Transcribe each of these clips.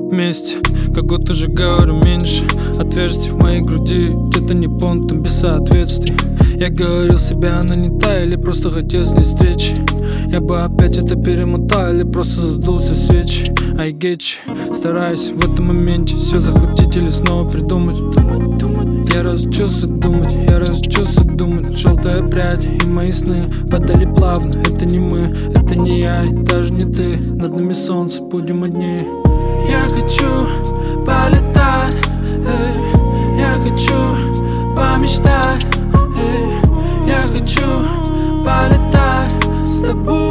вместе, как будто же говорю меньше. Отверстий в моей груди, где-то не понт, там без соответствий. Я говорил себе, она не та, или просто хотел с ней встречи. Я бы опять это перемотал, или просто задулся свечи. I get you, стараюсь в этом моменте все захватить или снова придумать. Я разучился думать, желтая прядь и мои сны падали плавно. Это не мы, это не я и даже не ты. Над нами солнце, будем одни. Я хочу полетать, я хочу помечтать, я хочу полетать с тобой.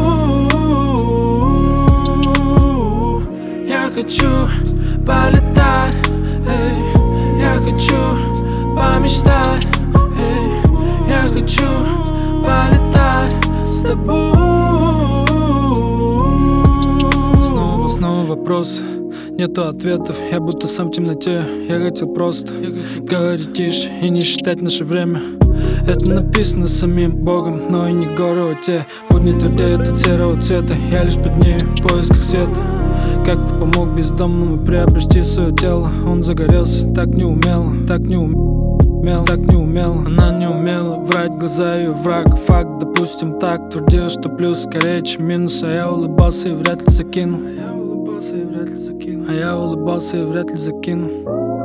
Я хочу полетать, я хочу помечтать, я хочу полетать с тобой. Снова вопросы, нету ответов, я будто сам в темноте. Я хотел просто говорить тише и не считать наше время. Это написано самим Богом, но и не горы, а те будни твердеют от серого цвета. Я лишь под ней в поисках света. Как ты помог бездомному приобрести свое тело? Он загорелся так неумело, так не умела. Она не умела врать, глаза ее враг. Факт, допустим, так твердил, что плюс скорее, чем минус. А я улыбался и вряд ли закину.